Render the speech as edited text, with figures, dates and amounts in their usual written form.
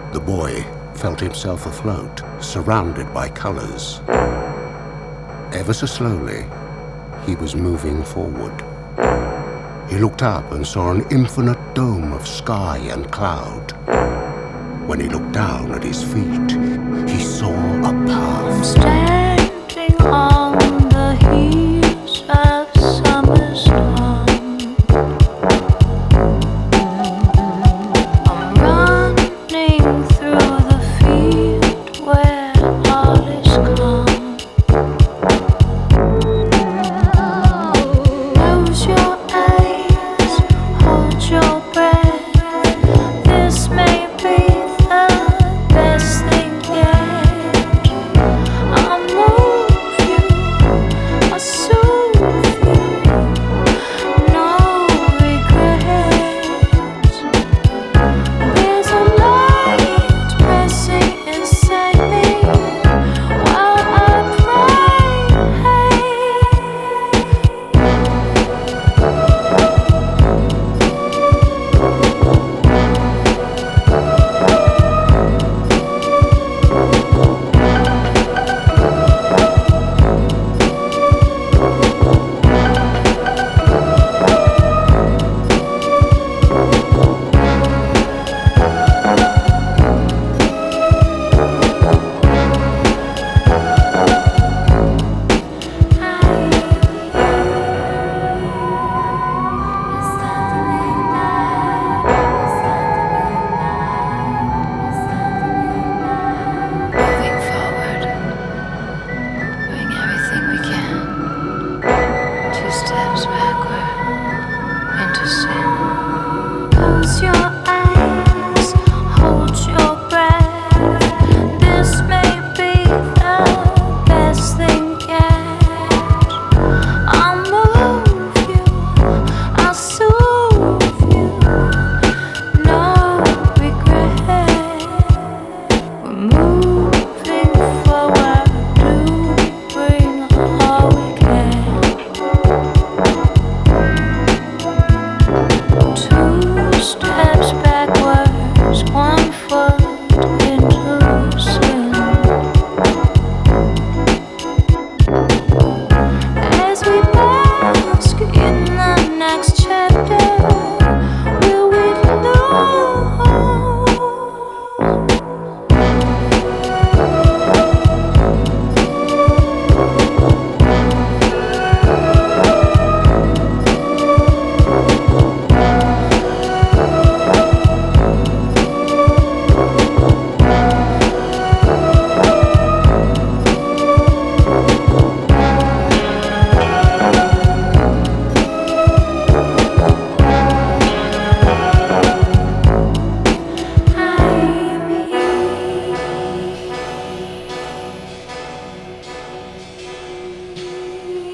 The boy felt himself afloat, surrounded by colors. Ever so slowly, he was moving forward. He looked up and saw an infinite dome of sky and cloud. When he looked down at his feet, he saw a path.